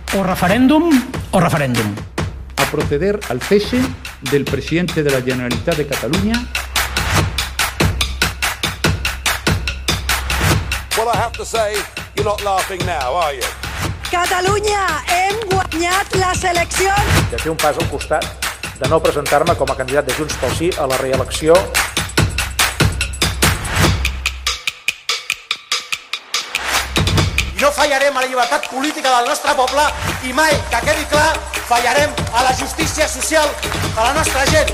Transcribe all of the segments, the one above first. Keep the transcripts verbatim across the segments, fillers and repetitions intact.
O referèndum o referèndum. A proceder al cese del presidente de la Generalitat de Catalunya. Well, I have to say, you're not laughing now, are you? Catalunya, hem guanyat les eleccions! De fer un pas al costat, de no presentar-me com a candidat de Junts pel Sí a la reelecció. No fallarem a la llibertat política del nostre poble i mai, que quedi clar, fallarem a la justícia social de la nostra gent.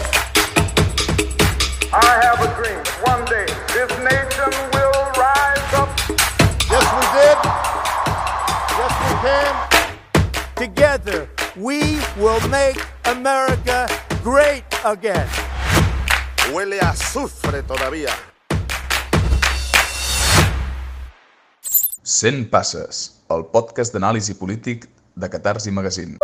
I have a dream. One day this nation will rise up. Yes, we did. Yes, we can. Together, we will make America great again. Huele a azufre todavía. cent passes, el podcast d'anàlisi polític de Catarsi Magazine.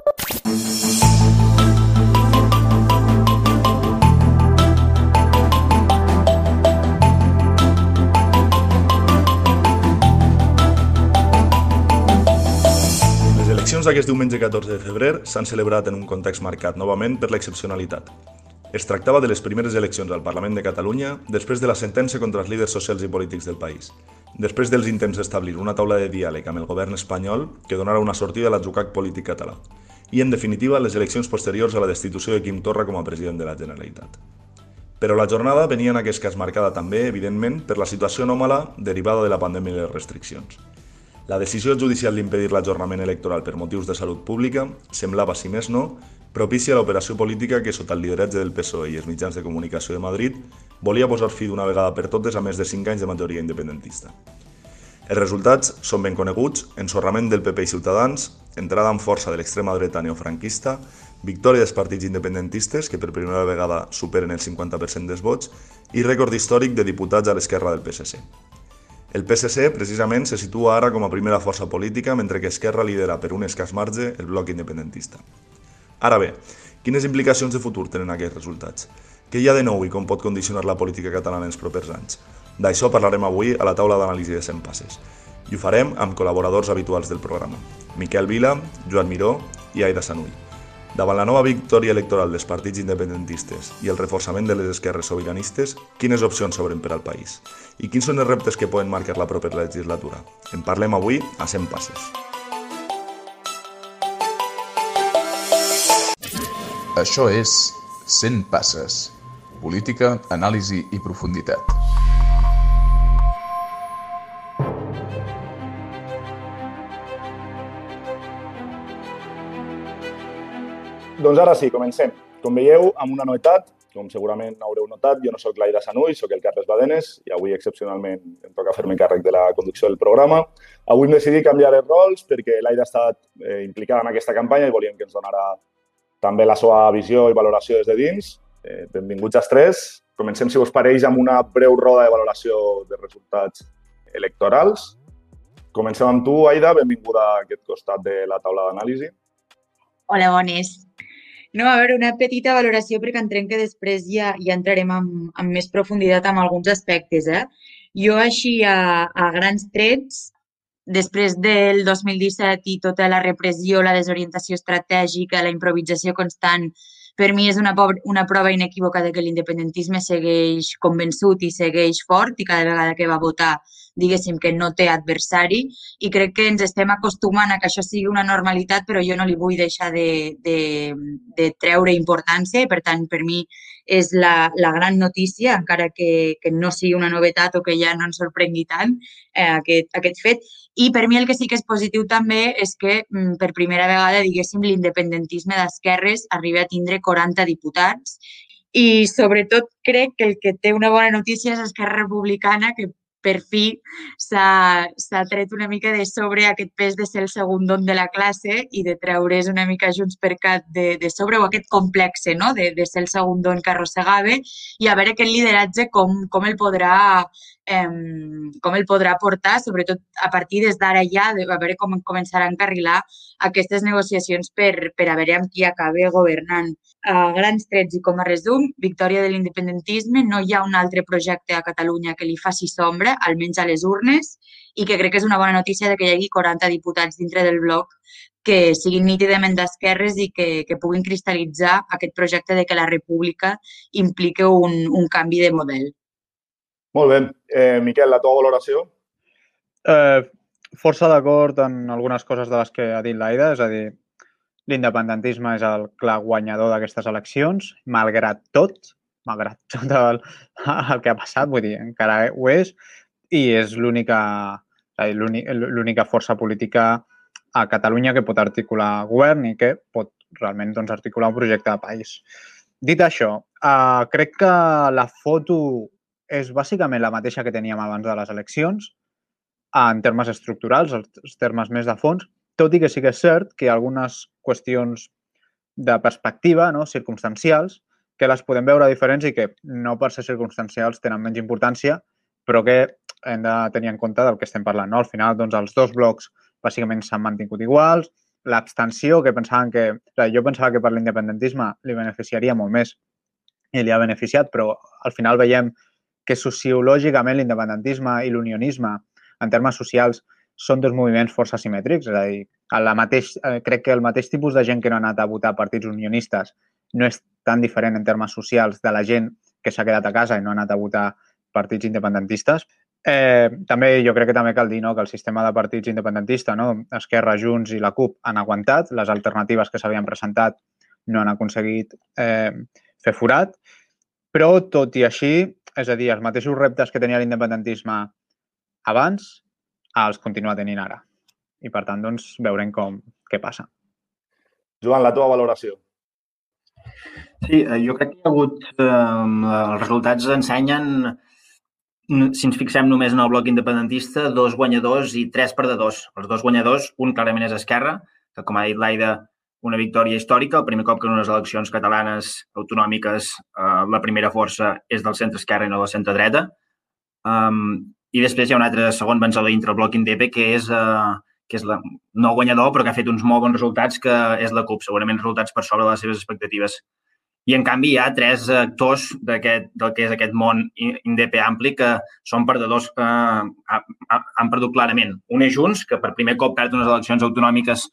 Les eleccions d'aquest diumenge catorze de febrer s'han celebrat en un context marcat novament per l'excepcionalitat. Es tractava de les primeres eleccions al Parlament de Catalunya després de la sentència contra els líders socials i polítics del país, després dels intents d'establir una taula de diàleg amb el govern espanyol que donara una sortida a l'atzucac polític català, i, en definitiva, les eleccions posteriors a la destitució de Quim Torra com a president de la Generalitat. Però la jornada venia en aquest cas marcada també, evidentment, per la situació anòmala derivada de la pandèmia i les restriccions. La decisió judicial d'impedir l'ajornament electoral per motius de salut pública semblava, si més no, propícia a l'operació política que, sota el lideratge del P S O E i els mitjans de comunicació de Madrid, volia posar fi d'una vegada per totes a més de cinc anys de majoria independentista. Els resultats són ben coneguts: ensorrament del P P i Ciutadans, entrada en força de l'extrema dreta neofranquista, victòria dels partits independentistes, que per primera vegada superen el cinquanta per cent dels vots, i rècord històric de diputats a l'esquerra del P S C. El P S C, precisament, se situa ara com a primera força política, mentre que Esquerra lidera per un escàs marge el bloc independentista. Ara bé, quines implicacions de futur tenen aquests resultats? Què hi ha de nou i com pot condicionar la política catalana en els propers anys? D'això parlarem avui a la taula d'anàlisi de cent passes. I ho farem amb col·laboradors habituals del programa: Miquel Vila, Joan Miró i Aida Sanuy. Davant la nova victòria electoral dels partits independentistes i el reforçament de les esquerres sobiranistes, quines opcions s'obren per al país? I quins són els reptes que poden marcar la propera legislatura? En parlem avui a cent passes. Això és cent passes, política, anàlisi i profunditat. Doncs ara sí, comencem. Com veieu, amb una novetat, com segurament haureu notat, jo no soc l'Aida Sanuy, soc el Carles Badenes i avui excepcionalment em toca fer-me càrrec de la conducció del programa. Avui hem decidit canviar els rols perquè l'Aida ha estat eh, implicada en aquesta campanya i volíem que ens donara també la seva visió i valoració des de dins. Eh, benvinguts als tres. Comencem, si us pareix, amb una breu roda de valoració dels resultats electorals. Comencem amb tu, Aida. Benvinguda a aquest costat de la taula d'anàlisi. Hola, bones. No, a veure, una petita valoració perquè entenc que després ja, ja entrarem amb, amb més profunditat en alguns aspectes. Eh? Jo així a, a grans trets, després del dos mil disset i tota la repressió, la desorientació estratègica, la improvisació constant, per mi és una, una prova inequívoca de que l'independentisme segueix convençut i segueix fort i cada vegada que va votar, diguéssim que no té adversari, i crec que ens estem acostumant a que això sigui una normalitat, però jo no li vull deixar de, de, de treure importància i, per tant, per mi és la, la gran notícia, encara que, que no sigui una novetat o que ja no ens sorprengui tant eh, aquest, aquest fet. I per mi el que sí que és positiu també és que per primera vegada, diguéssim, l'independentisme d'esquerres arriba a tindre quaranta diputats i sobretot crec que el que té una bona notícia és Esquerra Republicana, que per fi s'ha tret una mica de sobre aquest pes de ser el segundón de la classe i de treure's una mica JxCat de, de sobre, o aquest complexe, no? de, de ser el segundón que arrossegava, i a veure aquest lideratge com, com el podrà eh, com el podrà portar, sobretot a partir des d'ara ja, a veure com començarà a encarrilar aquestes negociacions per, per a veure amb qui acaba governant. A grans trets i com a resum, victòria de l'independentisme, no hi ha un altre projecte a Catalunya que li faci sombra, almenys a les urnes, i que crec que és una bona notícia de que hi hagi quaranta diputats dintre del bloc que siguin nítidament d'esquerres i que, que puguin cristal·litzar aquest projecte de que la república implica un, un canvi de model. Molt bé. Eh, Miquel, la teva valoració? Eh, força d'acord en algunes coses de les que ha dit l'Aida, és a dir, l'independentisme és el clar guanyador d'aquestes eleccions, malgrat tot, malgrat tot el, el que ha passat, vull dir, encara ho és, i és l'única l'única força política a Catalunya que pot articular govern i que pot realment doncs, articular un projecte de país. Dit això, eh, crec que la foto és bàsicament la mateixa que teníem abans de les eleccions, en termes estructurals, els termes més de fons, tot i que sí que és cert que hi ha algunes qüestions de perspectiva, no, circumstancials, que les podem veure diferents i que no per ser circumstancials tenen menys importància, però que hem de tenir en compte del que estem parlant. No? Al final, doncs, els dos blocs bàsicament s'han mantingut iguals, l'abstenció, que pensaven que... O sigui, jo pensava que per l'independentisme li beneficiaria molt més i li ha beneficiat, però al final veiem que sociològicament l'independentisme i l'unionisme en termes socials són dos moviments força simètrics, és a dir, la mateix, crec que el mateix tipus de gent que no ha anat a votar partits unionistes no és tan diferent en termes socials de la gent que s'ha quedat a casa i no ha anat a votar partits independentistes. Eh, també jo crec que també cal dir no, que el sistema de partits independentista, no, Esquerra, Junts i la CUP han aguantat, les alternatives que s'havien presentat no han aconseguit eh, fer forat, però tot i així, és a dir, els mateixos reptes que tenia l'independentisme abans els continua tenint ara. I, per tant, doncs, veurem com, què passa. Joan, la teva valoració. Sí, jo crec que hi ha hagut... Eh, els resultats ensenyen, si ens fixem només en el bloc independentista, dos guanyadors i tres perdedors. Els dos guanyadors, un clarament és Esquerra, que, com ha dit l'Aida, una victòria històrica. El primer cop que en unes eleccions catalanes autonòmiques eh, la primera força és del centre-esquerra i no del centre-dreta. Um, I després hi ha un altre segon vencedor dintre el bloc Indepe, que és, eh, que és la, no guanyador, però que ha fet uns molt bons resultats, que és la CUP. Segurament resultats per sobre de les seves expectatives. I, en canvi, hi ha tres actors del que és aquest món Indepe ampli que són perdedors, eh, han perdut clarament. Un és Junts, que per primer cop perd unes eleccions autonòmiques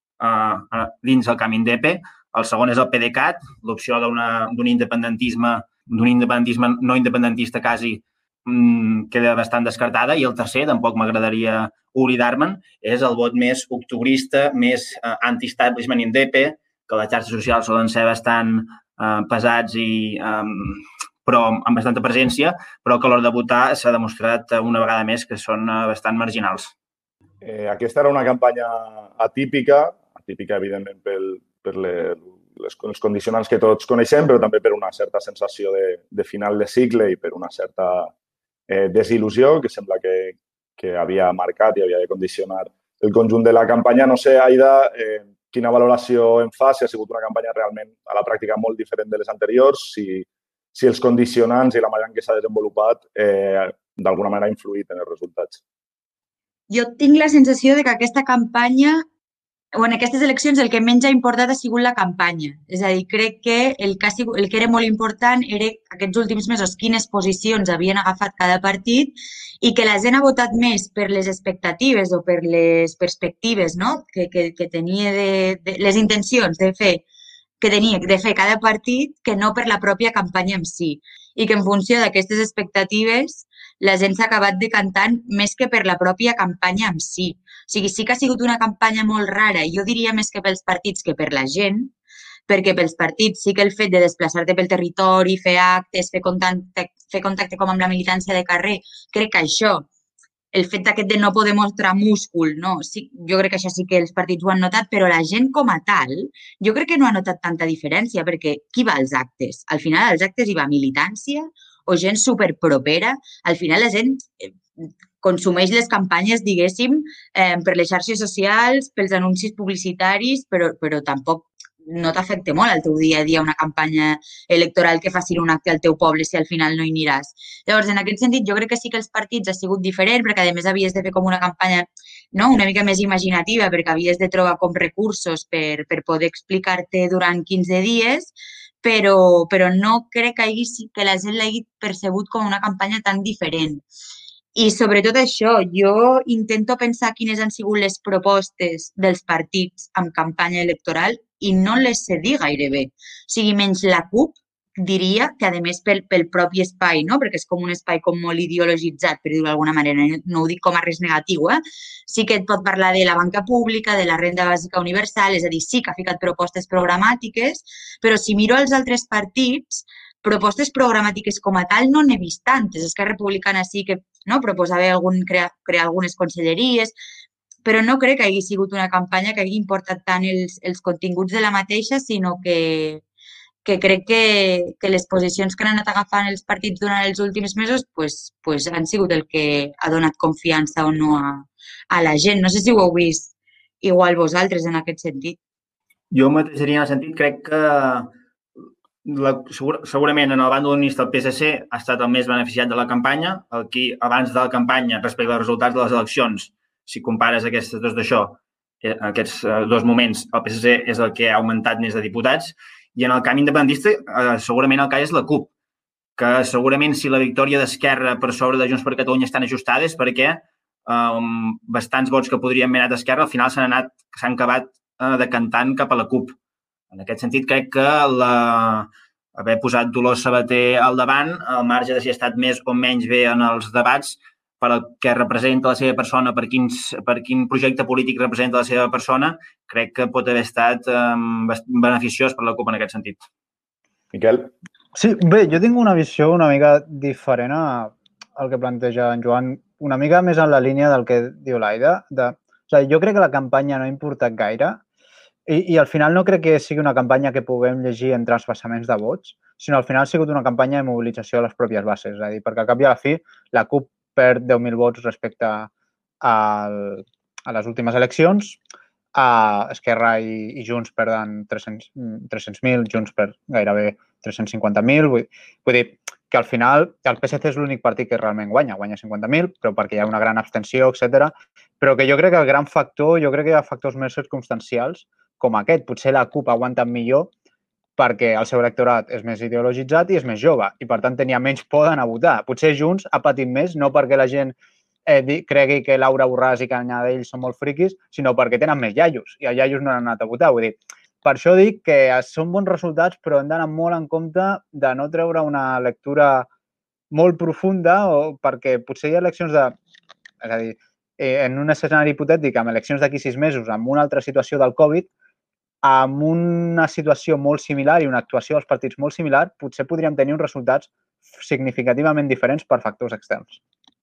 eh, dins el camp Indepe. El segon és el PDeCAT, l'opció d'un independentisme, d'un independentisme no independentista quasi, queda bastant descartada. I el tercer, tampoc m'agradaria oblidar-me'n, és el vot més octubrista, més eh, anti-establishment Indepe, que les xarxes socials solen ser bastant eh, pesats i eh, però amb bastanta presència, però que a l'hora de votar s'ha demostrat una vegada més que són eh, bastant marginals. Eh, aquesta era una campanya atípica, atípica evidentment pel, per les, les, els condicionants que tots coneixem, però també per una certa sensació de, de final de cicle i per una certa eh, desil·lusió que sembla que, que havia marcat i havia de condicionar el conjunt de la campanya. No sé, Aida, eh, quina valoració en fa, si ha sigut una campanya realment a la pràctica molt diferent de les anteriors, si, si els condicionants i la manera en què s'ha desenvolupat eh, d'alguna manera ha influït en els resultats. Jo tinc la sensació de que aquesta campanya, o en aquestes eleccions, el que menys ha importat ha sigut la campanya. És a dir, crec que el que, ha sigut, el que era molt important era aquests últims mesos quines posicions havien agafat cada partit i que la gent ha votat més per les expectatives o per les perspectives, no? que, que, que tenia de, de les intencions de fer que tenia de fer cada partit que no per la pròpia campanya en si. I que en funció d'aquestes expectatives la gent s'ha acabat decantant més que per la pròpia campanya en si. O sigui, sí que ha sigut una campanya molt rara, jo diria més que pels partits que per la gent, perquè pels partits sí que el fet de desplaçar-te pel territori, fer actes, fer contacte, fer contacte com amb la militància de carrer, crec que això, el fet aquest de no poder mostrar múscul, no? Sí, jo crec que això sí que els partits ho han notat, però la gent com a tal, jo crec que no ha notat tanta diferència, perquè qui va als actes? Al final als actes hi va militància o gent superpropera. Al final la gent consumeix les campanyes, diguéssim, eh, per les xarxes socials, pels anuncis publicitaris, però, però tampoc no t'afecta molt el teu dia a dia una campanya electoral que facin un acte al teu poble si al final no hi aniràs. Llavors, en aquest sentit, jo crec que sí que els partits ha sigut diferent, perquè a més havies de fer com una campanya no, una mica més imaginativa, perquè havies de trobar com recursos per, per poder explicar-te durant quinze dies, però, però no crec que, hagi, que la gent l'hagi percebut com una campanya tan diferent. I sobretot això, jo intento pensar quines han sigut les propostes dels partits en campanya electoral i no les sé dir gairebé. O sigui, menys la CUP, diria que, a més, pel, pel propi espai, no? Perquè és com un espai com molt ideologitzat, per dir-ho d'alguna manera, no ho dic com a res negatiu, eh? Sí que et pot parlar de la banca pública, de la renda bàsica universal, és a dir, sí que ha ficat propostes programàtiques, però si miro els altres partits, propostes programàtiques com a tal no n'he vist tantes. Esquerra Republicana sí que no, proposava algun, crear, crear algunes conselleries, però no crec que hagi sigut una campanya que hagi importat tant els, els continguts de la mateixa, sinó que, que crec que, que les posicions que han anat agafant els partits durant els últims mesos pues, pues han sigut el que ha donat confiança o no a, a la gent. No sé si ho heu vist igual vosaltres en aquest sentit. Jo mateix diria en el sentit, crec que La, segur, segurament en el bàndol unionista el P S C ha estat el més beneficiat de la campanya. Aquí, abans de la campanya, respecte als resultats de les eleccions, si compares aquests dos d'això, aquests dos moments, el P S C és el que ha augmentat més de diputats. I en el camp independentista, eh, segurament el cas és la CUP, que segurament si la victòria d'Esquerra per sobre de Junts per Catalunya estan ajustades perquè eh, bastants vots que podrien haver anat a Esquerra al final s'han anat, s'han acabat eh, decantant cap a la CUP. En aquest sentit, crec que la, haver posat Dolors Sabater al davant, al marge de si ha estat més o menys bé en els debats, per el que representa la seva persona, per, quins, per quin projecte polític representa la seva persona, crec que pot haver estat um, beneficiós per la CUP en aquest sentit. Miquel? Sí, bé, jo tinc una visió una mica diferent al que planteja en Joan, una mica més en la línia del que diu l'Aida. De, o sigui, jo crec que la campanya no ha importat gaire, I, i al final no crec que sigui una campanya que puguem llegir en transvasaments de vots, sinó al final ha sigut una campanya de mobilització de les pròpies bases. És a dir, perquè al cap i a la fi la CUP perd deu mil vots respecte al, a les últimes eleccions, a Esquerra i, i Junts perden tres-cents mil, Junts per gairebé tres-cents cinquanta mil. Vull, vull dir que al final el P S C és l'únic partit que realment guanya, guanya cinquanta mil, però perquè hi ha una gran abstenció, etcètera. Però que jo crec que el gran factor, jo crec que hi ha factors més circumstancials com aquest. Potser la CUP ha aguantat millor perquè el seu electorat és més ideologitzat i és més jove i, per tant, tenia menys por d'anar a votar. Potser Junts ha patit més, no perquè la gent eh, cregui que Laura Borràs i Canadell són molt friquis, sinó perquè tenen més iaios i els iaios no han anat a votar. Vull dir, per això dic que són bons resultats, però hem d'anar molt en compte de no treure una lectura molt profunda o perquè potser hi ha eleccions de... És a dir, en un escenari hipotètic, amb eleccions d'aquí sis mesos, amb una altra situació del Covid, amb una situació molt similar i una actuació dels partits molt similar, potser podríem tenir uns resultats significativament diferents per factors externs.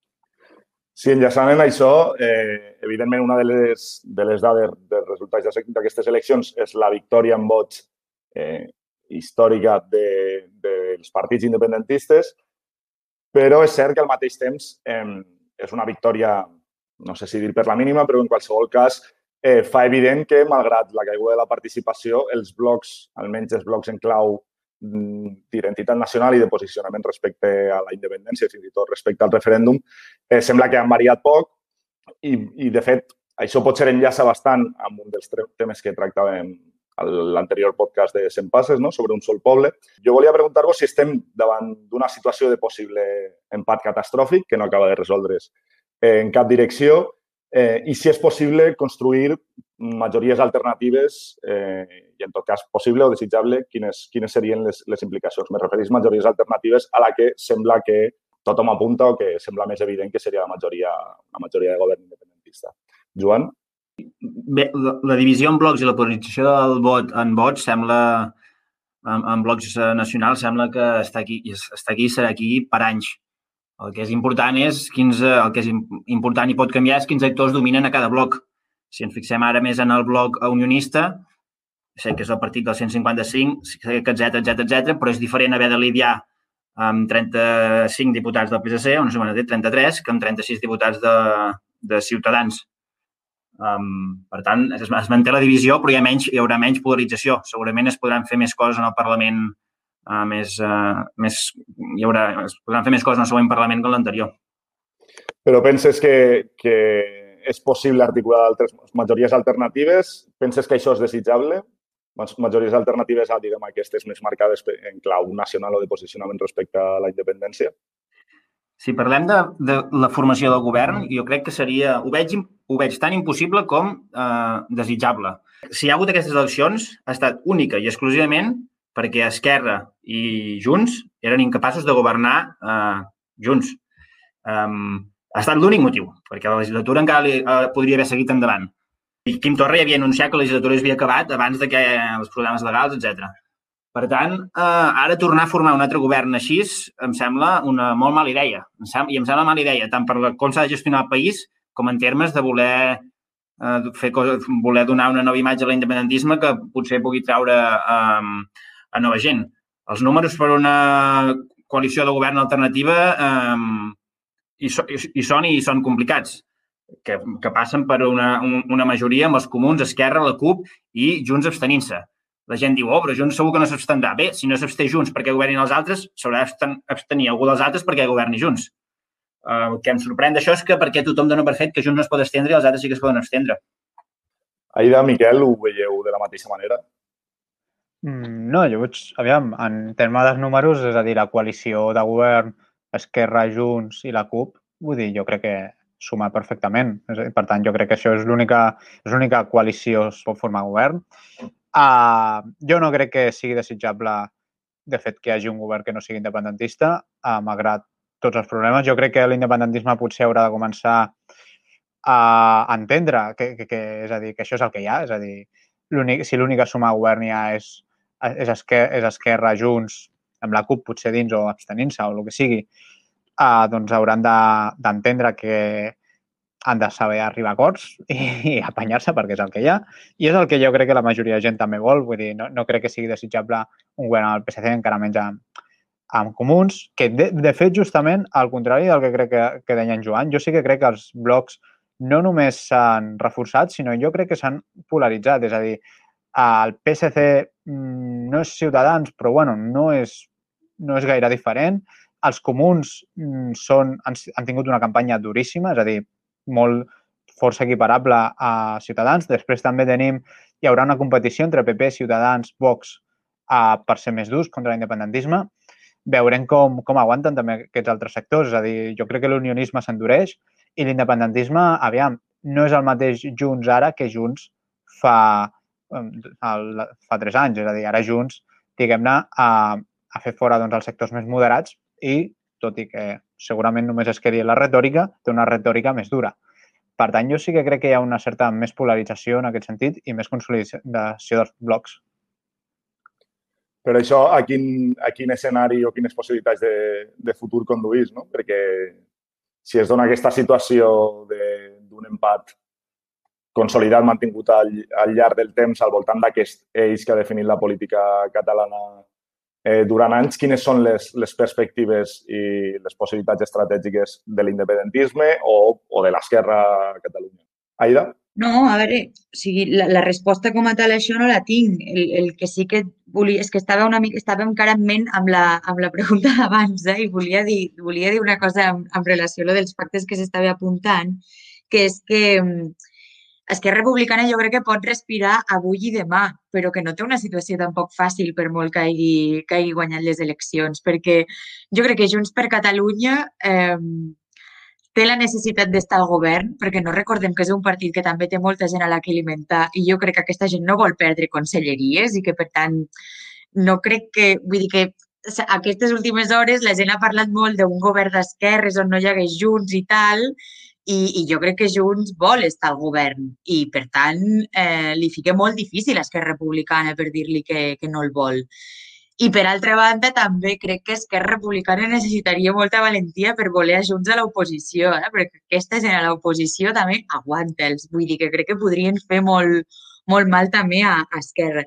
Sí, enllaçant en això, eh, evidentment una de les, de les dades dels resultats d'aquestes eleccions és la victòria en vots eh, històrica de, dels partits independentistes, però és cert que al mateix temps eh, és una victòria, no sé si dir per la mínima, però en qualsevol cas Eh, fa evident que, malgrat la caiguda de la participació, els blocs, almenys els blocs en clau d'identitat nacional i de posicionament respecte a la independència, fins i tot respecte al referèndum, eh, sembla que han variat poc i, i, de fet, això potser enllaça bastant amb un dels temes que tractàvem a l'anterior podcast de Cent Passes, no? Sobre un sol poble. Jo volia preguntar-vos si estem davant d'una situació de possible empat catastròfic que no acaba de resoldre's en cap direcció, Eh, i si és possible construir majories alternatives eh, i, en tot cas, possible o desitjable, quines, quines serien les, les implicacions. Me referís a majories alternatives a la que sembla que tothom apunta o que sembla més evident que seria la majoria, la majoria de govern independentista. Joan? Bé, la, la divisió en blocs i la polarització del vot en vots sembla, en, en blocs nacionals, sembla que està aquí, està aquí i serà aquí per anys. El que és important és quins, el que és important i pot canviar és quins actors dominen a cada bloc. Si ens fixem ara més en el bloc unionista, sé que és el partit del cent cinquanta-cinc, etcètera, etcètera, etcètera, però és diferent haver de lidiar amb trenta-cinc diputats del P S C, o no sé, trenta-tres, que amb trenta-sis diputats de, de Ciutadans. Um, per tant, es, es manté la divisió, però hi, ha menys, hi haurà menys polarització. Segurament es podran fer més coses en el Parlament. Uh, més, uh, més, hi haurà, es podran fer més coses en el següent Parlament que l'anterior. Però penses que, que és possible articular altres majories alternatives? Penses que això és desitjable? Majories alternatives a, diguem, aquestes més marcades en clau nacional o de posicionament respecte a la independència? Si parlem de, de la formació del govern, jo crec que seria... Ho veig, ho veig tan impossible com eh, desitjable. Si hi ha hagut aquestes eleccions, ha estat única i exclusivament perquè Esquerra i Junts eren incapaços de governar eh, junts. Um, ha estat l'únic motiu, perquè la legislatura encara li, eh, podria haver seguit endavant. I Quim Torra ja havia anunciat que la legislatura havia acabat abans de que els problemes legals, etcètera. Per tant, eh, ara tornar a formar un altre govern així em sembla una molt mala idea. Em sembla, I em sembla mala idea, tant per la, com s'ha de gestionar el país com en termes de voler, eh, fer coses, voler donar una nova imatge a l'independentisme que potser pugui treure eh, a nova gent. Els números per una coalició de govern alternativa eh, hi, so, hi són i són complicats, que, que passen per una, una majoria amb els comuns, Esquerra, la CUP i Junts abstenint-se. La gent diu, oh, però Junts segur que no s'abstendrà. Bé, si no s'absté Junts perquè governin els altres, s'haurà d'abstenir algú dels altres perquè governi Junts. Uh, el que em sorprèn d'això és que perquè tothom dona per fet que Junts no es pot estendre i els altres sí que es poden estendre. Aida, Miquel, ho veieu de la mateixa manera? Mm, no, jo veig, aviam, en termes dels números, és a dir, la coalició de govern, Esquerra, Junts i la CUP, vull dir, jo crec que suma perfectament. Per tant, jo crec que això és l'única és l'única coalició que es pot formar govern. Uh, jo no crec que sigui desitjable, de fet, que hi hagi un govern que no sigui independentista, uh, malgrat tots els problemes. Jo crec que l'independentisme potser haurà de començar a entendre que, que, que, és a dir, que això és el que hi ha. És a dir, si l'única suma govern ja és, és, Esquerra, és Esquerra, Junts, amb la CUP potser dins o abstenint-se o el que sigui, uh, doncs hauran d'entendre de, que han de saber arribar a acords i, i apanyar-se perquè és el que hi ha. I és el que jo crec que la majoria de gent també vol. Vull dir, no, no crec que sigui desitjable un govern al P S C, encara menys amb, amb comuns, que de, de fet, justament, al contrari del que crec que, que deia en Joan, jo sí que crec que els blocs no només s'han reforçat, sinó jo crec que s'han polaritzat. És a dir, el P S C no és Ciutadans, però bueno, no és, no és gaire diferent. Els comuns són, han, han tingut una campanya duríssima, és a dir, molt força equiparable a Ciutadans. Després també tenim, hi haurà una competició entre P P, Ciutadans, Vox uh, per ser més durs contra l'independentisme. Veurem com, com aguanten també aquests altres sectors. És a dir, jo crec que l'unionisme s'endureix i l'independentisme, aviam, no és el mateix Junts ara que Junts fa, el, fa tres anys. És a dir, ara Junts, diguem-ne, a, a fer fora doncs, els sectors més moderats i tot i que segurament només es quedi la retòrica, té una retòrica més dura. Per tant, jo sí que crec que hi ha una certa més polarització en aquest sentit i més consolidació dels blocs. Per això, a quin, a quin escenari o quines possibilitats de, de futur conduís, no? Perquè si es dona aquesta situació d'un empat consolidat, mantingut al, al llarg del temps al voltant d'aquest eix que ha definit la política catalana Eh, durant anys, quines són les, les perspectives i les possibilitats estratègiques de l'independentisme o, o de l'esquerra a Catalunya? Aida? No, a veure, o sigui, la, la resposta com a tal a això no la tinc. El, el que sí que volia, és que estava una mica, estava encara en ment amb la, amb la pregunta d'abans, eh? I volia dir, volia dir una cosa en, en relació a lo dels pactes que s'estava apuntant, que és que Esquerra Republicana jo crec que pot respirar avui i demà, però que no té una situació tampoc fàcil per molt que hagi, que hagi guanyat les eleccions, perquè jo crec que Junts per Catalunya eh, té la necessitat d'estar al govern, perquè no recordem que és un partit que també té molta gent a la que alimentar i jo crec que aquesta gent no vol perdre conselleries i que, per tant, no crec que... Vull dir que aquestes últimes hores la gent ha parlat molt d'un govern d'esquerres on no hi hagués Junts i tal, I, i jo crec que Junts vol estar al govern i, per tant, eh, li fica molt difícil a Esquerra Republicana per dir-li que, que no el vol. I, per altra banda, també crec que Esquerra Republicana necessitaria molta valentia per voler a Junts a l'oposició, eh? Perquè aquesta gent a l'oposició també aguanta'ls. Vull dir que crec que podrien fer molt, molt mal també a, a Esquerra.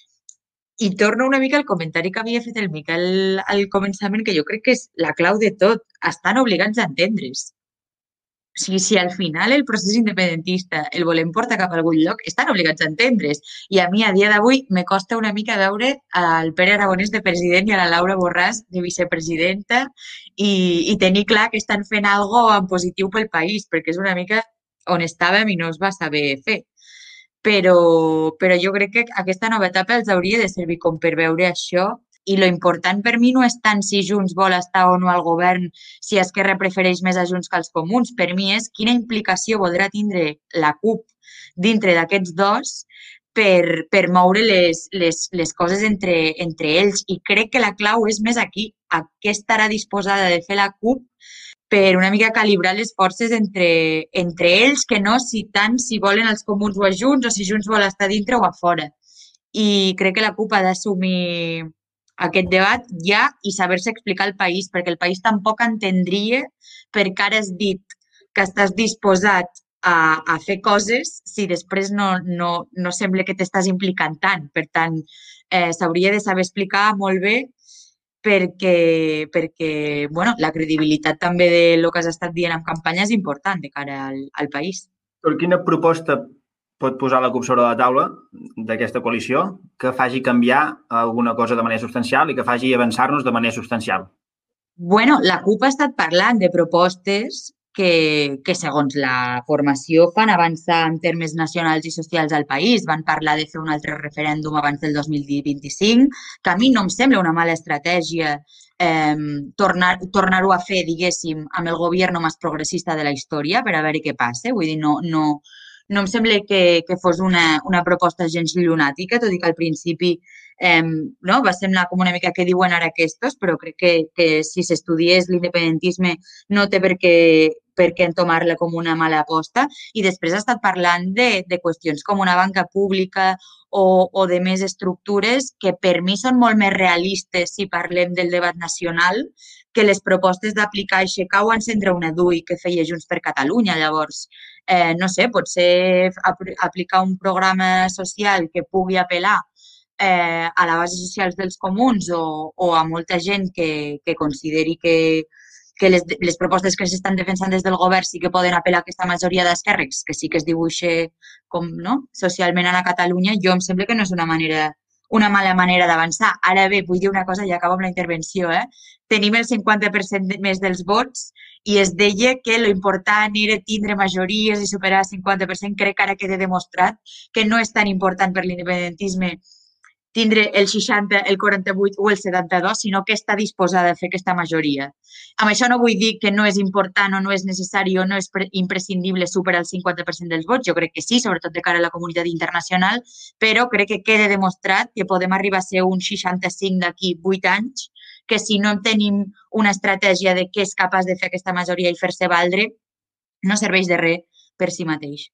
I torno una mica al comentari que havia fet el Miquel al començament, que jo crec que és la clau de tot. Estan obligats a entendre's. O sigui, si al final el procés independentista el volem portar cap a algun lloc, estan obligats a entendre's. I a mi, a dia d'avui, me costa una mica veure al Pere Aragonès de president i a la Laura Borràs de vicepresidenta i, i tenir clar que estan fent alguna cosa en positiu pel país, perquè és una mica on estàvem i no es va saber fer. Però, però jo crec que aquesta nova etapa els hauria de servir com per veure això i lo important per mi no és tant si Junts vol estar o no al govern, si Esquerra prefereix més a Junts que als Comuns. Per mi és quina implicació voldrà tindre la CUP dintre d'aquests dos per, per moure les, les, les coses entre, entre ells. I crec que la clau és més aquí, a què estarà disposada de fer la CUP per una mica calibrar les forces entre, entre ells, que no si tant si volen els Comuns o a Junts o si Junts vol estar dintre o a fora. I crec que la CUP ha d'assumir aquest debat ja i saber-se explicar al país, perquè el país tampoc entendria per què ara has dit que estàs disposat a, a fer coses si després no, no, no sembla que t'estàs implicant tant. Per tant, eh, s'hauria de saber explicar molt bé perquè, perquè bueno, la credibilitat també del que has estat dient en campanya és important de cara al, al país. Per quina proposta pot posar la CUP sobre la taula d'aquesta coalició que faci canviar alguna cosa de manera substancial i que faci avançar-nos de manera substancial? Bueno, la CUP ha estat parlant de propostes que, que segons la formació fan avançar en termes nacionals i socials al país. Van parlar de fer un altre referèndum abans del dos mil vint-i-cinc, que a mi no em sembla una mala estratègia eh, tornar, tornar-ho a fer, diguéssim, amb el govern més progressista de la història per a veure què passa. Vull dir, no, no, no em sembla que, que fos una, una proposta gens llunàtica, tot i que al principi eh, no, va semblar com una mica que diuen ara aquests, però crec que, que si s'estudiés l'independentisme no té per què, per què entomar-la com una mala aposta. I després ha estat parlant de, de qüestions com una banca pública o, o de més estructures que per mi són molt més realistes si parlem del debat nacional que les propostes d'aplicar aixecar o encendre una D U I que feia Junts per Catalunya. Llavors, eh, no sé, potser ap- aplicar un programa social que pugui apel·lar eh, a la base socials dels comuns o, o a molta gent que, que consideri que, que les, les propostes que s'estan defensant des del govern sí que poden apel·lar a aquesta majoria d'esquerres, que sí que es dibuixa com, no? socialment a la Catalunya, jo em sembla que no és una manera una mala manera d'avançar. Ara bé, vull dir una cosa i acabo amb la intervenció. Eh? Tenim el cinquanta per cent més dels vots i es deia que l'important era tindre majories i superar el cinquanta per cent. Crec que ara queda demostrat que no és tan important per l'independentisme tindre el seixanta, el quaranta-vuit o el setanta-dos, sinó que està disposada a fer aquesta majoria. Amb això no vull dir que no és important o no és necessari o no és imprescindible superar el cinquanta per cent dels vots. Jo crec que sí, sobretot de cara a la comunitat internacional, però crec que queda demostrat que podem arribar a ser un seixanta-cinc d'aquí vuit anys, que si no tenim una estratègia de què és capaç de fer aquesta majoria i fer-se valdre, no serveix de res per si mateix.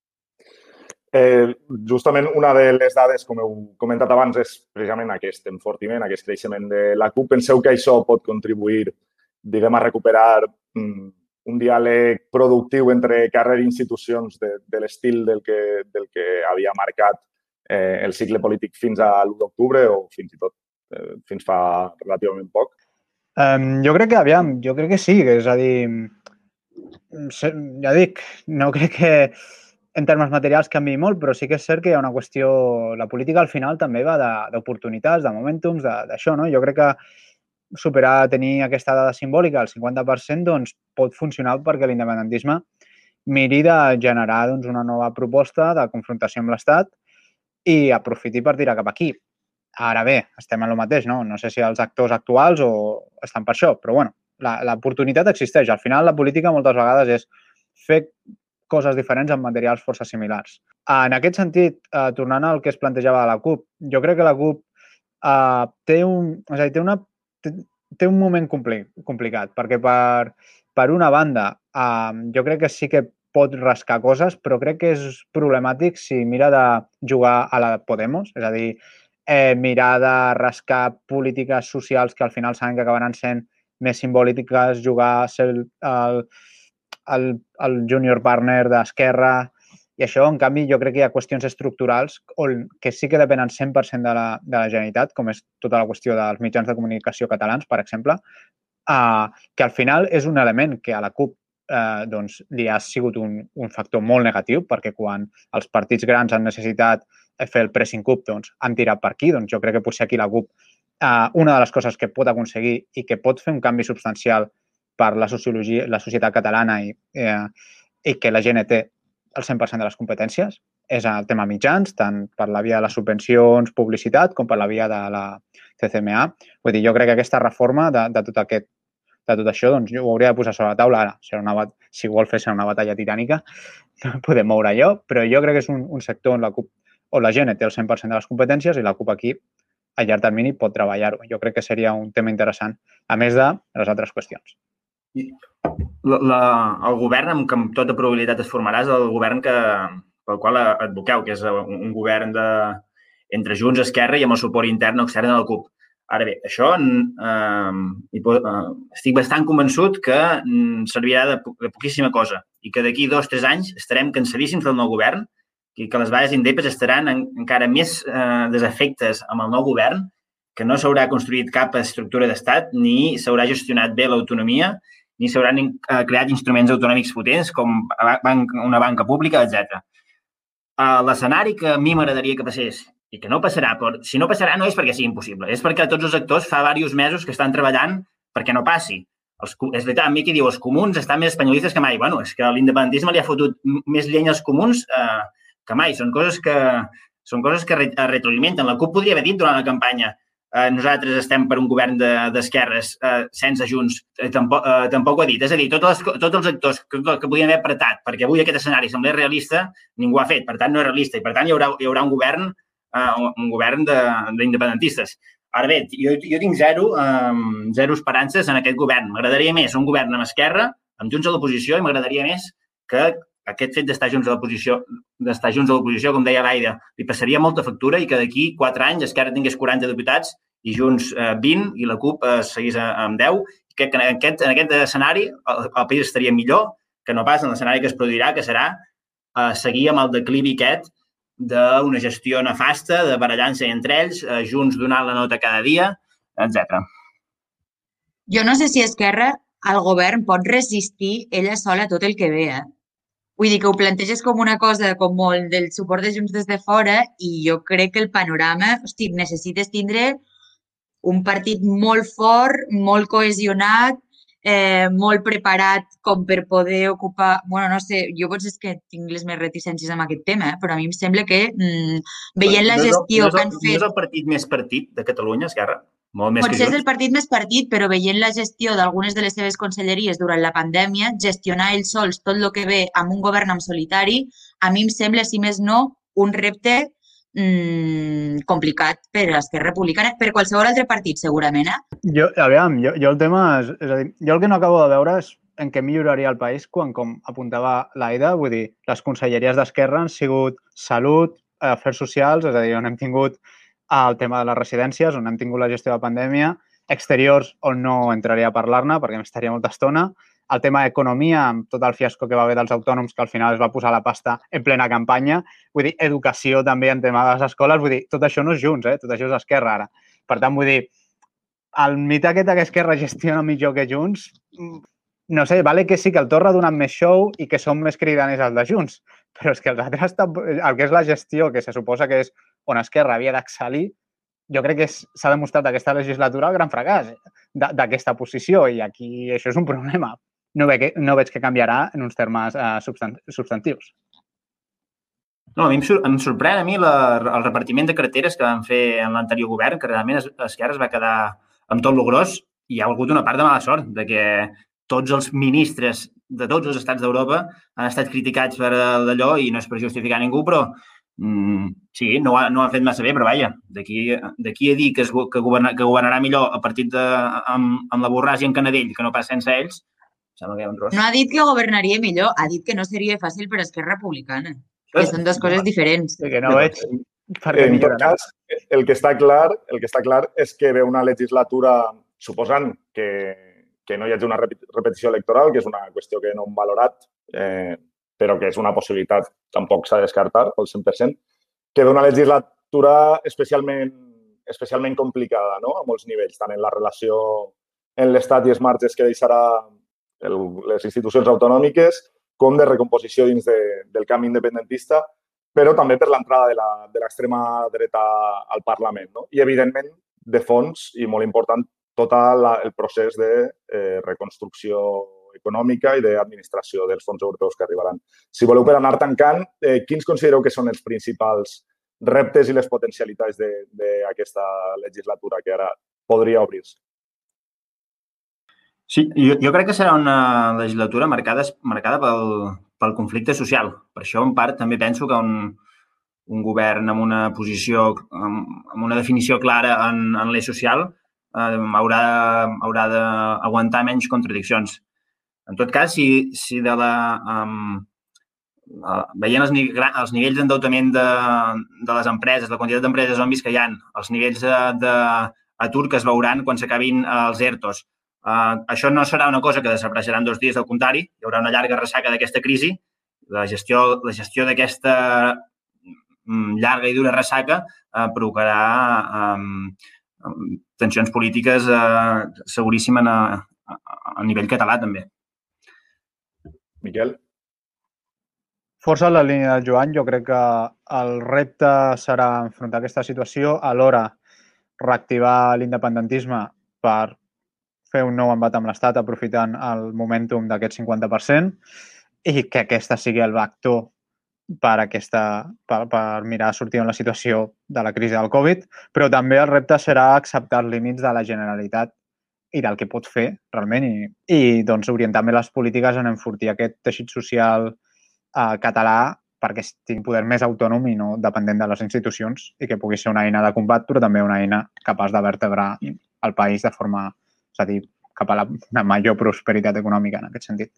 Eh, justament una de les dades, com heu comentat abans, és precisament aquest enfortiment, aquest creixement de la CUP. Penseu que això pot contribuir, diguem, a recuperar mm, un diàleg productiu entre carrer i institucions de, de l'estil del, que, del que havia marcat eh, el cicle polític fins a l'u d'octubre o fins i tot eh, fins fa relativament poc? Um, jo crec que, aviam, jo crec que sí, és a dir, ja dic, no crec que en termes materials canviï molt, però sí que és cert que hi ha una qüestió... La política al final també va d'oportunitats, de, de momentums, d'això, no? Jo crec que superar, tenir aquesta dada simbòlica, el cinquanta per cent, doncs, pot funcionar perquè l'independentisme miri de generar doncs, una nova proposta de confrontació amb l'Estat i aprofiti per tirar cap aquí. Ara bé, estem en el mateix, no? No sé si els actors actuals o estan per això, però bueno, l'oportunitat existeix. Al final, la política moltes vegades és fer coses diferents amb materials força similars. En aquest sentit, eh, tornant al que es plantejava de la CUP, jo crec que la CUP eh, té, un, és a dir, té, una, té, té un moment compli, complicat, perquè per, per una banda eh, jo crec que sí que pot rascar coses, però crec que és problemàtic si mira de jugar a la Podemos, és a dir, eh, mirar de rascar polítiques socials que al final saben que acabaran sent més simbòliques, jugar a ser el, el El, el junior partner d'Esquerra i això, en canvi, jo crec que hi ha qüestions estructurals que sí que depenen cent per cent de la, de la Generalitat, com és tota la qüestió dels mitjans de comunicació catalans, per exemple, eh, que al final és un element que a la CUP eh, doncs, li ha sigut un, un factor molt negatiu, perquè quan els partits grans han necessitat fer el pressing CUP, doncs, han tirat per aquí. Doncs jo crec que potser aquí la CUP, eh, una de les coses que pot aconseguir i que pot fer un canvi substancial per la sociologia, la societat catalana i, eh, i que la gent té el cent per cent de les competències, és el tema mitjans, tant per la via de les subvencions, publicitat, com per la via de la C C M A. Vull dir, jo crec que aquesta reforma de, de tot aquest de tot això, doncs jo ho hauria de posar sobre la taula ara. Serà una, si vol fer ser una batalla titànica, no podem moure allò, però jo crec que és un, un sector on la CUP, on la gent té el cent per cent de les competències i la CUP aquí, a llarg termini, pot treballar-ho. Jo crec que seria un tema interessant, a més de les altres qüestions. La, la, el govern, amb, amb tota probabilitat es formarà, és el govern que, pel qual advoqueu, que és un govern de, entre Junts, Esquerra i amb el suport intern o extern de la CUP. Ara bé, això eh, eh, estic bastant convençut que servirà de, po de poquíssima cosa i que d'aquí dos o tres anys estarem cansadíssims del nou govern i que les bases indepes estaran en, encara més eh, desafectes amb el nou govern, que no s'haurà construït cap estructura d'estat ni s'haurà gestionat bé l'autonomia ni s'hauran eh, creat instruments autonòmics potents com una banca pública, etcètera. Eh, L'escenari que a mi m'agradaria que passés i que no passarà, però si no passarà no és perquè sigui impossible, és perquè tots els actors fa diversos mesos que estan treballant perquè no passi. Els, és veritat, a mi qui diu els comuns estan més espanyolistes que mai. Bueno, és que l'independentisme li ha fotut més llenya als comuns eh, que mai. Són coses que, són coses que retroalimenten. La CUP podria haver dit durant la campanya eh, nosaltres estem per un govern d'esquerres de, eh, sense Junts. Eh, tampoc, eh, tampoc ho ha dit. És a dir, tots els, tots els actors que, que podien haver apretat perquè avui aquest escenari semblés realista, ningú ha fet. Per tant, no és realista i per tant hi haurà, hi haurà un govern Uh, un govern d'independentistes. Ara bé, jo, jo tinc zero, um, zero esperances en aquest govern. M'agradaria més un govern amb Esquerra, amb Junts a l'oposició, i m'agradaria més que aquest fet d'estar junts a l'oposició, d'estar junts a l'oposició, com deia l'Aida, li passaria molta factura i que d'aquí quatre anys Esquerra tingués quaranta diputats i Junts uh, vint i la CUP uh, seguís amb deu. Que en aquest, en aquest escenari el, el país estaria millor que no pas en l'escenari que es produirà, que serà uh, seguir amb el declivi aquest d'una gestió nefasta, de barallar-se entre ells, eh, Junts donant la nota cada dia, etcètera. Jo no sé si Esquerra, el govern, pot resistir ella sola tot el que ve. Eh? Vull dir que ho planteges com una cosa com molt del suport de Junts des de fora i jo crec que el panorama, hosti, necessites tindre un partit molt fort, molt cohesionat, Eh, molt preparat com per poder ocupar... Bueno, no sé, jo potser és que tinc les més reticències amb aquest tema, eh? Però a mi em sembla que mm, veient la gestió no és el, que han fet... No és el partit més partit de Catalunya, Esquerra? Molt més potser és el partit més partit, però veient la gestió d'algunes de les seves conselleries durant la pandèmia, gestionar ells sols tot el que ve amb un govern en solitari, a mi em sembla, si més no, un repte Mm, complicat per l'Esquerra Republicana, per qualsevol altre partit, segurament, eh? Jo, aviam, jo, jo el tema és, és a dir, jo el que no acabo de veure és en què milloraria el país quan, com apuntava l'Aida, vull dir, les conselleries d'Esquerra han sigut salut, afers socials, és a dir, on hem tingut el tema de les residències, on hem tingut la gestió de la pandèmia, exteriors, on no entraria a parlar-ne perquè m'estaria molta estona, el tema d'economia, amb tot el fiasco que va haver dels autònoms, que al final es va posar la pasta en plena campanya. Vull dir, educació també en tema de les escoles. Vull dir, tot això no és Junts, eh? Tot això és Esquerra ara. Per tant, vull dir, el mite aquest que Esquerra gestiona millor que Junts, no sé, vale que sí que el Torra ha donat més show i que són més cridaners els de Junts, però és que els altres, el que és la gestió, que se suposa que és on Esquerra havia d'excel·lir, jo crec que s'ha demostrat aquesta legislatura el gran fracàs d'aquesta posició i aquí això és un problema. No veig, no veig que canviarà en uns termes uh, substantius. No, a mi em sorprèn a mi la, el repartiment de carteres que van fer en l'anterior govern, que realment Esquerra es va quedar amb tot lo gros i hi ha hagut una part de mala sort, de que tots els ministres de tots els estats d'Europa han estat criticats per d'allò i no és per justificar ningú, però mm, sí, no ho, ha, no ho han fet massa bé, però vaja, d'aquí a dir que, es, que, governa, que governarà millor el partit de, amb, amb la Borràs i en Canadell que no pas sense ells, sembla que hi ha un tros. No ha dit que governaria millor, ha dit que no seria fàcil per Esquerra Republicana. Que són dues coses diferents. Que no veig. En tot cas, el que està clar, el que està clar és que ve una legislatura, suposant que, que no hi hagi una repetició electoral, que és una qüestió que no hem valorat, eh, però que és una possibilitat, tampoc s'ha de descartar al cent per cent, que ve una legislatura especialment, especialment complicada, no?, a molts nivells, tant en la relació en l'Estat i els marges que deixarà el, les institucions autonòmiques, com de recomposició dins de, del camp independentista, però també per l'entrada de l'extrema dreta al Parlament, no? I, evidentment, de fons, i molt important, tot la, el procés de eh, reconstrucció econòmica i d'administració dels fons europeus que arribaran. Si voleu, per anar tancant, eh, quins considereu que són els principals reptes i les potencialitats d'aquesta legislatura que ara podria obrir-se? Sí, jo, jo crec que serà una legislatura marcada, marcada pel, pel conflicte social. Per això, en part, també penso que un, un govern amb una posició, amb, amb una definició clara en, en l'eix social eh, haurà, haurà d'aguantar menys contradiccions. En tot cas, si, si de la... Um, uh, veient els, els nivells d'endeutament de, de les empreses, la quantitat d'empreses zombis que hi ha, els nivells d'atur que es veuran quan s'acabin els ERTOs, Uh, això no serà una cosa que desapareixerà en dos dies, al contrari, hi haurà una llarga ressaca d'aquesta crisi. La gestió, la gestió d'aquesta um, llarga i dura ressaca uh, provocarà um, um, tensions polítiques uh, seguríssimes a, a, a nivell català, també. Miquel? Força en la línia del Joan. Jo crec que el repte serà enfrontar aquesta situació, alhora reactivar l'independentisme per fer un nou embat amb l'Estat aprofitant el momentum d'aquest cinquanta per cent i que aquesta sigui el vector per, aquesta, per, per mirar sortir en la situació de la crisi del Covid, però també el repte serà acceptar els límits de la Generalitat i del que pot fer realment i, i doncs, orientar més les polítiques en enfortir aquest teixit social eh, català perquè tingui poder més autònom i no dependent de les institucions i que pugui ser una eina de combat, però també una eina capaç de vertebrar el país de forma, és a dir, cap a la, una major prosperitat econòmica en aquest sentit.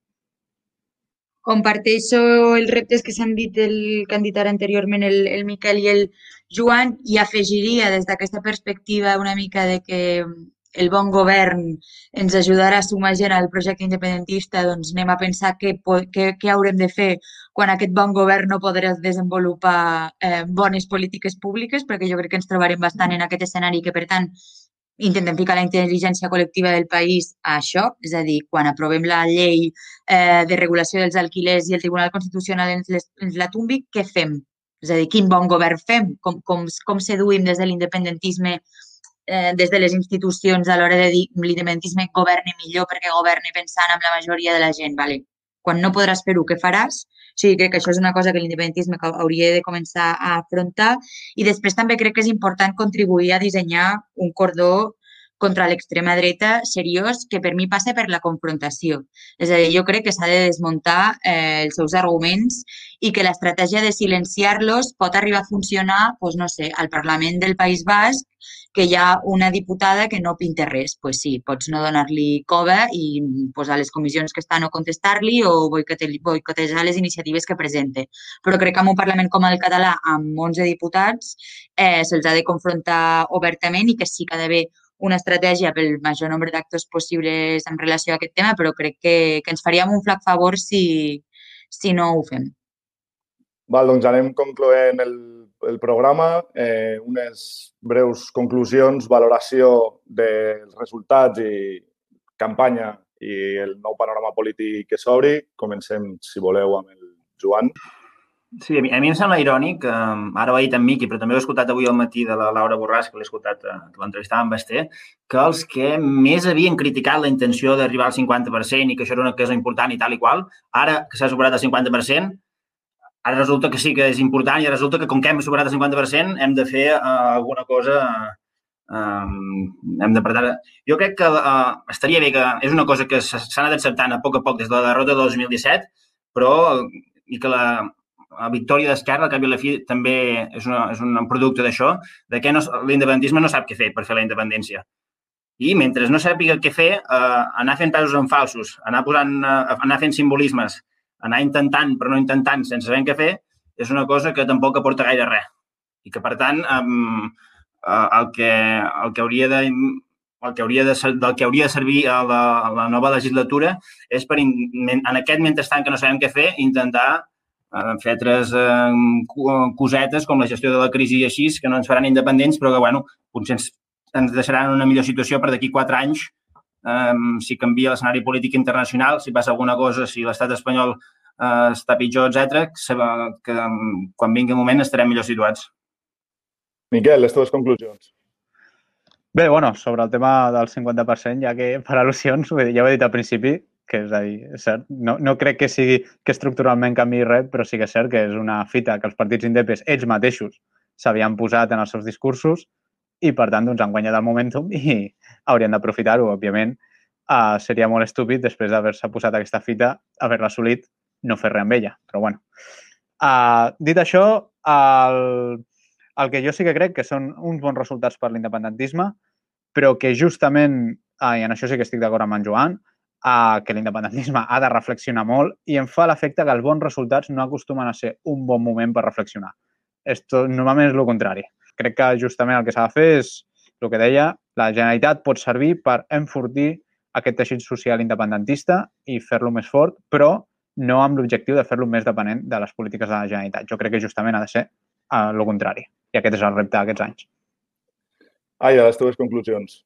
Comparteixo els reptes que s'han dit el que han dit ara anteriorment el, el Miquel i el Joan i afegiria des d'aquesta perspectiva una mica de que el bon govern ens ajudarà a sumar gent al projecte independentista, doncs anem a pensar què, què, què haurem de fer quan aquest bon govern no podrà desenvolupar eh, bones polítiques públiques, perquè jo crec que ens trobarem bastant en aquest escenari que, per tant, intentem ficar la intel·ligència col·lectiva del país a això, és a dir, quan aprovem la llei eh, de regulació dels alquilers i el Tribunal Constitucional ens, les, ens la tombi, què fem? És a dir, quin bon govern fem? Com, com, com seduïm des de l'independentisme, eh, des de les institucions a l'hora de dir l'independentisme governi millor perquè governi pensant en la majoria de la gent? Vale. Quan no podràs fer-ho, què faràs? O sigui, crec que això és una cosa que l'independentisme hauria de començar a afrontar i després també crec que és important contribuir a dissenyar un cordó contra l'extrema dreta seriós que per mi passa per la confrontació. És a dir, jo crec que s'ha de desmuntar eh, els seus arguments i que l'estratègia de silenciar-los pot arribar a funcionar, doncs no sé, al Parlament del País Basc, que hi ha una diputada que no pinta res. Doncs pues sí, pots no donar-li cova i posar les comissions que estan o contestar-li o boicotejar les iniciatives que presente. Però crec que en un Parlament com el català, amb onze diputats, eh, se'ls ha de confrontar obertament i que sí que ha d'haver una estratègia pel major nombre d'actors possibles en relació a aquest tema, però crec que, que ens faríem un flac favor si, si no ho fem. Val, doncs anem concloent el, el programa. Eh, unes breus conclusions, valoració dels resultats i campanya i el nou panorama polític que s'obri. Comencem, si voleu, amb el Joan. Sí, a mi, a mi em sembla irònic, eh, ara ho ha dit en Miqui, però també ho he escoltat avui al matí de la Laura Borràs, que l'he escoltat, eh, que l'entrevistava en Basté, que els que més havien criticat la intenció d'arribar al cinquanta per cent i que això era una cosa important i tal i qual, ara que s'ha superat el cinquanta per cent, ara resulta que sí que és important i resulta que com que hem superat el cinquanta per cent hem de fer eh, alguna cosa, eh, hem d'apretar. Jo crec que eh, estaria bé que és una cosa que s'ha anat acceptant a poc a poc des de la derrota del dos mil disset, però i que la la victòria d'Esquerra, al cap i a la fi, també és, una, és un producte d'això, de que no, l'independentisme no sap què fer per fer la independència. I mentre no sàpiga què fer, eh, anar fent passos en falsos, anar, posant, eh, anar fent simbolismes, anar intentant però no intentant sense saber què fer, és una cosa que tampoc aporta gaire res. I que, per tant, eh, el, que, el que hauria de... El que hauria de, del que hauria de servir a la, a la nova legislatura és per, en aquest mentrestant que no sabem què fer, intentar fer altres eh, cosetes com la gestió de la crisi i així, que no ens faran independents, però que, bueno, potser ens, ens deixaran en una millor situació per d'aquí quatre anys, eh, si canvia l'escenari polític internacional, si passa alguna cosa, si l'estat espanyol eh, està pitjor, etcètera, que, que quan vingui el moment estarem millor situats. Miquel, les teves conclusions. Bé, bueno, sobre el tema del cinquanta per cent, ja que per al·lusions, ja ho he dit al principi, que és a dir, és cert, no, no crec que sigui que estructuralment canviï res, però sí que és cert que és una fita que els partits indepes ells mateixos s'havien posat en els seus discursos i, per tant, doncs, han guanyat el momentum i haurien d'aprofitar-ho. Òbviament, uh, seria molt estúpid, després d'haver-se posat aquesta fita, haver-la assolit, no fer res amb ella. Però, bueno. Uh, dit això, el, el que jo sí que crec que són uns bons resultats per l'independentisme, però que justament, uh, i en això sí que estic d'acord amb en Joan, uh, que l'independentisme ha de reflexionar molt i em fa l'efecte que els bons resultats no acostumen a ser un bon moment per reflexionar. Esto normalment és el contrari. Crec que justament el que s'ha de fer és, el que deia, la Generalitat pot servir per enfortir aquest teixit social independentista i fer-lo més fort, però no amb l'objectiu de fer-lo més dependent de les polítiques de la Generalitat. Jo crec que justament ha de ser uh, el contrari. I aquest és el repte d'aquests anys. Aida, les teves conclusions.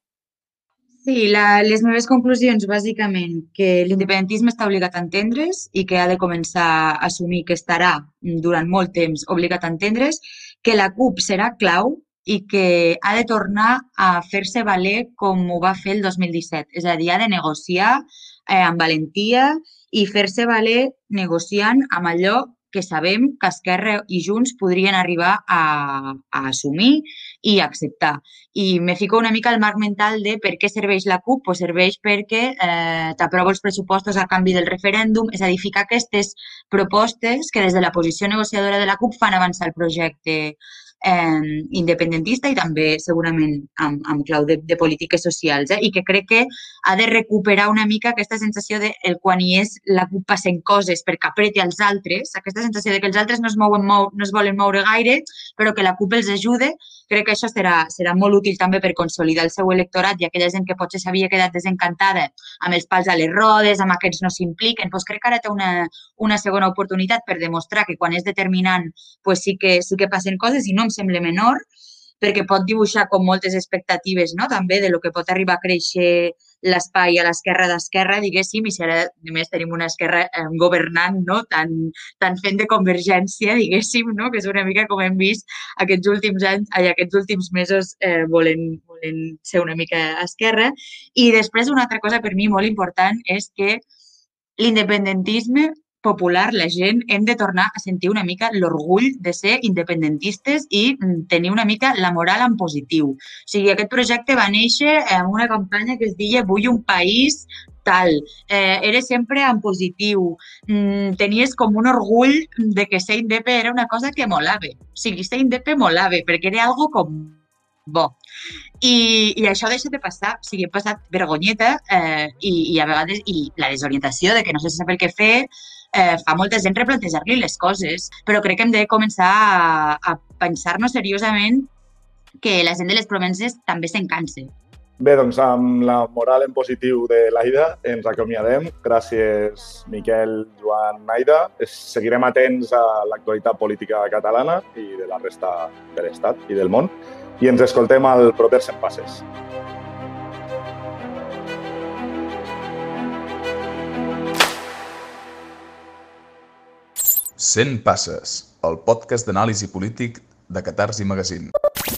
Sí, la, les meves conclusions, bàsicament, que l'independentisme està obligat a entendre's i que ha de començar a assumir que estarà durant molt temps obligat a entendre's, que la CUP serà clau i que ha de tornar a fer-se valer com ho va fer el dos mil disset. És a dir, ha de negociar eh, amb valentia i fer-se valer negociant amb allò que sabem que Esquerra i Junts podrien arribar a, a assumir i acceptar. I me fico una mica al marc mental de per què serveix la CUP, pues serveix perquè eh, t'aprova els pressupostos a canvi del referèndum, és a dir, ficar aquestes propostes que des de la posició negociadora de la CUP fan avançar el projecte eh, independentista i també segurament amb, amb clau de, de polítiques socials, eh? I que crec que ha de recuperar una mica aquesta sensació de el, quan hi és la CUP passen coses perquè apreti als altres, aquesta sensació de que els altres no es, mouen, mou, no es volen moure gaire, però que la CUP els ajude. Crec que això serà, serà molt útil també per consolidar el seu electorat i aquella gent que potser s'havia quedat desencantada amb els pals a les rodes, amb aquests no s'impliquen, doncs crec que ara té una, una segona oportunitat per demostrar que quan és determinant pues sí, que, sí que passen coses i no em sembla menor, perquè pot dibuixar com moltes expectatives, no? També de lo que pot arribar a créixer l'espai a l'esquerra d'esquerra, diguéssim, i si ara només tenim una esquerra eh, governant, no? Tan, tan fent de convergència, diguéssim, no? Que és una mica com hem vist aquests últims anys, ai, aquests últims mesos eh, volen, volen ser una mica esquerra. I després una altra cosa per mi molt important és que l'independentisme popular, la gent, hem de tornar a sentir una mica l'orgull de ser independentistes i tenir una mica la moral en positiu. O sigui, aquest projecte va néixer amb una campanya que es deia Vull un país tal. Eh, era sempre en positiu. Mm, tenies com un orgull de que ser indepe era una cosa que molava. O sigui, ser indepe molava, perquè era algo com bo. I, i això deixa de passar, o sigui, he passat vergonyeta eh, i, i a vegades i la desorientació de que no se sap el que fer eh, fa molta gent replantejar-li les coses, però crec que hem de començar a, a pensar-nos seriosament que la gent de les provinces també se'n cansa. Bé, doncs amb la moral en positiu de l'Aida ens acomiadem. Gràcies, Miquel, Joan, Aida. Seguirem atents a l'actualitat política catalana i de la resta de l'Estat i del món. I ens escoltem al proper Cent Passes. Cent Passes, el podcast d'anàlisi polític de Catarsi Magazine.